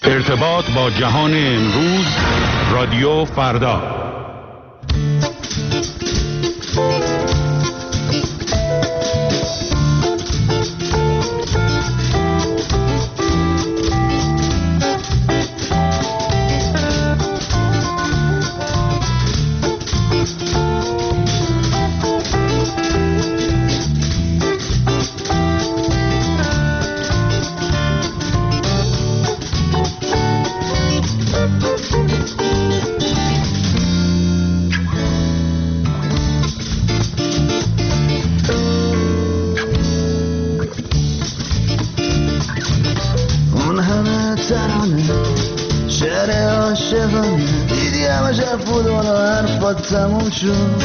ارتباط با جهان امروز، رادیو فردا. تموم شد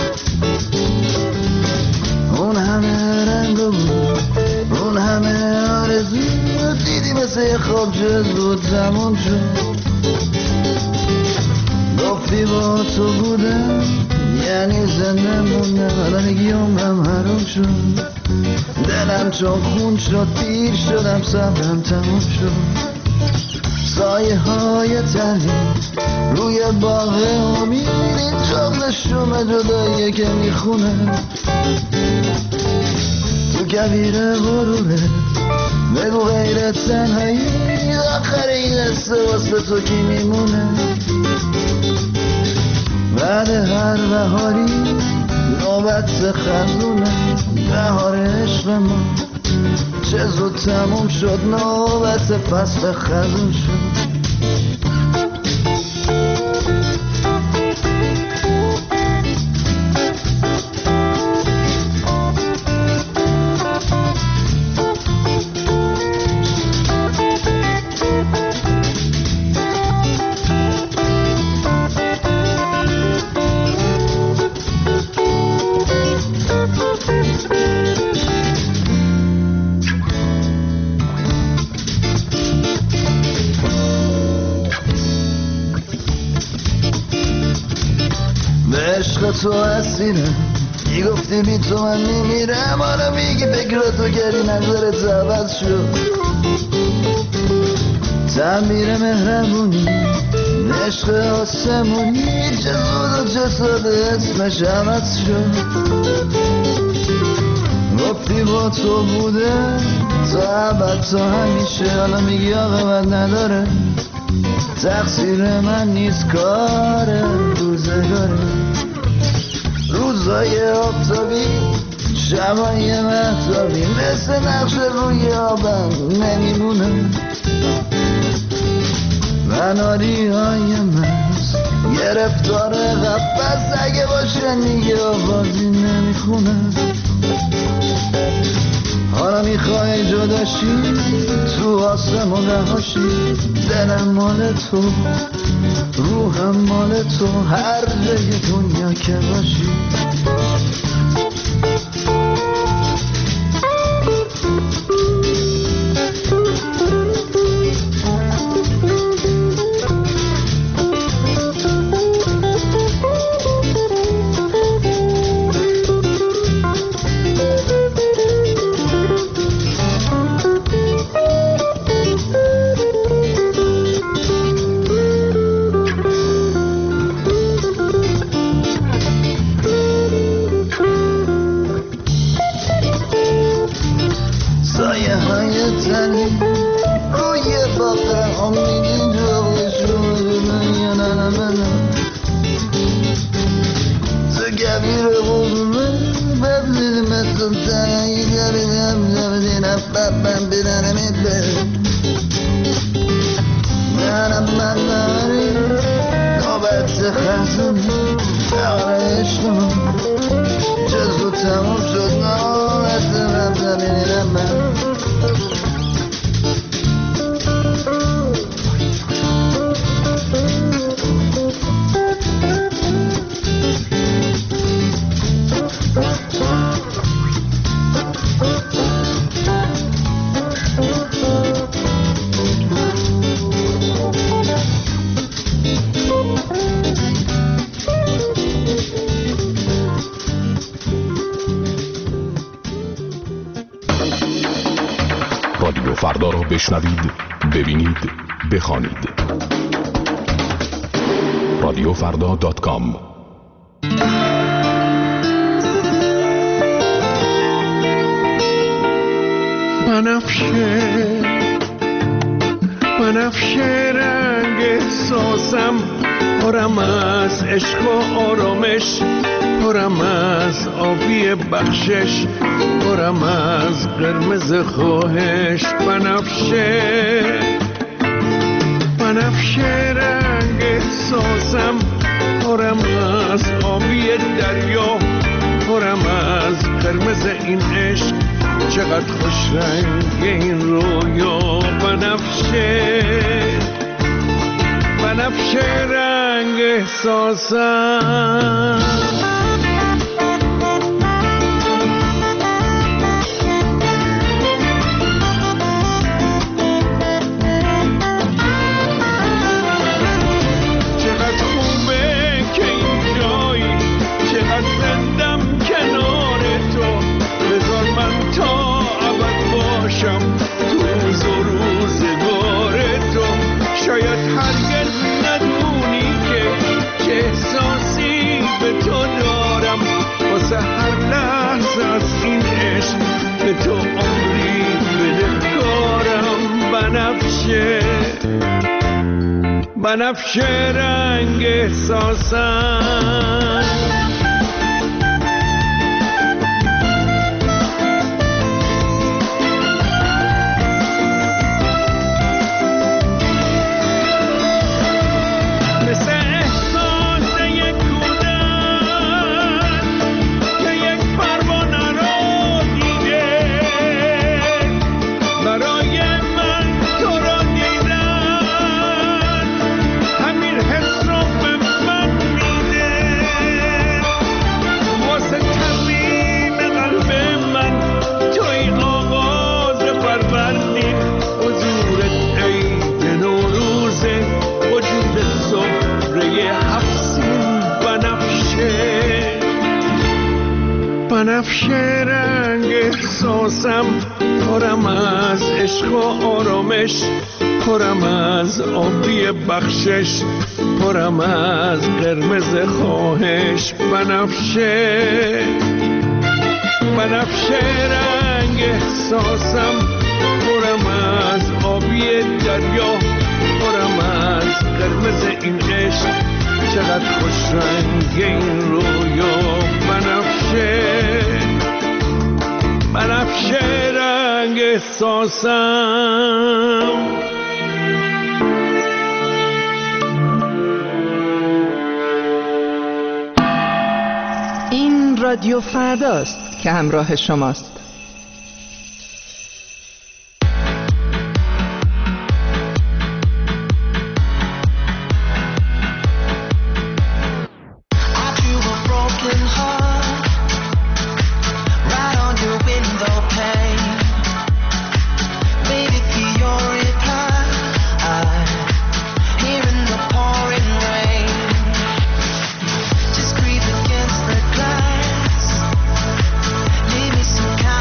اون همه رنگ بود، اون همه آرزو دیدی مثل یه خواب زود تموم شد. گفتی با تو بودم یعنی زنده موندم، الان میگی عمرم حروم شد. دلم چون خون شد، پیر شدم، صبرم تموم شد. سایه های تنی روی باغ امید، جغل شوم جداییه که میخونه. تو کویر غروره بگو غیر تنهایی، آخر این قصه واسه تو کی میمونه. بعد هر بهاری نوبت خزونه، بهار عشق ما چه زود تموم شد، نوبت فصل خزون شد. تو اسیرم میگفتی بی تو من میمیرم، حالا میگی فکراتو کردی نظرت عوض شد. تعمیر مهربونی عشق آسمونی چه زود و چه ساده اسمش عوض شد. گفتی با تو بوده تا ابد تا همیشه، حالا میگی عاقبت نداره، تقصیر من نیست کار روزگاره. روزای آفتابی شبای مهتابی مثل نقش روی آبم نمیمونه. مناری های مست گرفتار قفص، اگه باشه دیگه آوازی نمیخونه. حالا میخوای جداشی تو آسمون رهاشی، دلم مال تو روحم مال تو، هر جای دنیا که باشی. رادیو فردا را بشنوید، ببینید بخوانید. رادیوفردا.com. بنفشه رنگ احساسم، پرم از عشق و آرامش، پرم از آبی بخشش، پرم از قرمز خواهش. بنفشه رنگ احساسم، پرم از آبی دریا، پرم از قرمز این عشق، چقدر خوش رنگ این رویا. بنفشه رنگ احساسم. چقدر خوبه که این جایی، چقدر زندم کنار تو، بذار من تا ابد باشم تو روز و روزگار تو. شاید هرگز ندونی که چه احساسی به تو دارم، واسه هر لحظه از این عشق به تو عمری بدهکارم. بنفشه رنگ احساسم. بنفشه رنگ احساسم، پرم از عشق و آرامش، پرم از آبی بخشش، پرم از قرمز خواهش. بنفشه رنگ احساسم، پرم از آبی دریا، پرم از قرمز این عشق، چقدر خوش رنگ این رویا. بنفشه رنگ احساسم. این رادیو فرداست که همراه شماست. Just breathe against the glass. Leave me some kind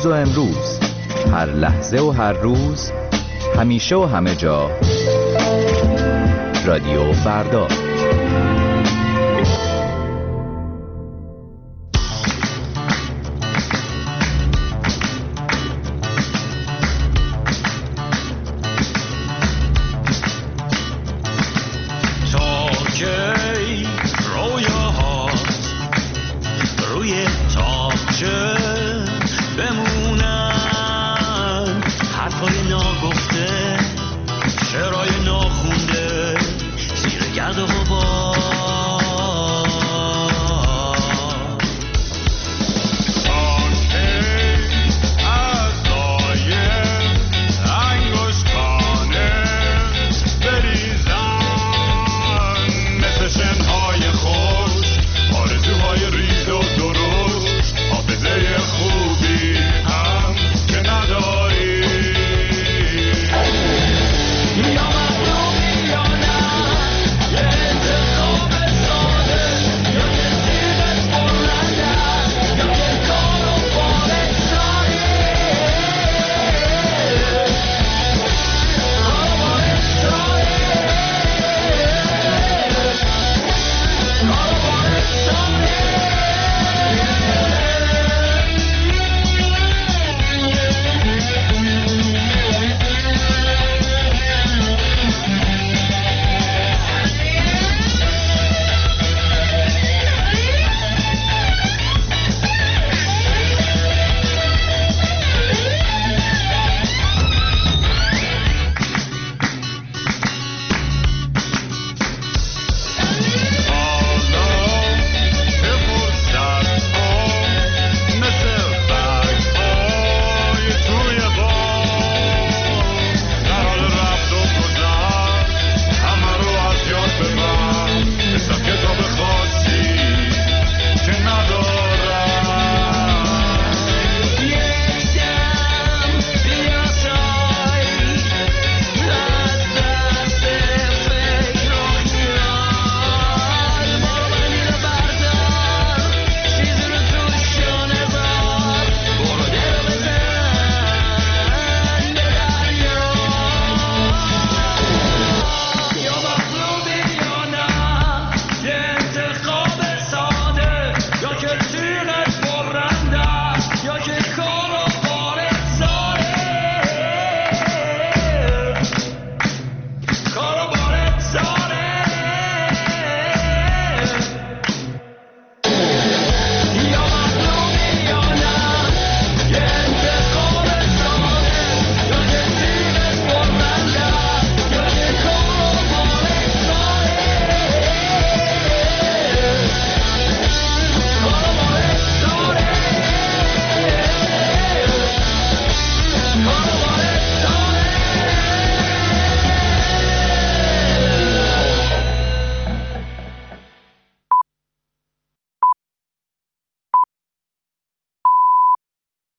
دیروز و امروز، هر لحظه و هر روز، همیشه و همه جا. رادیو فردا.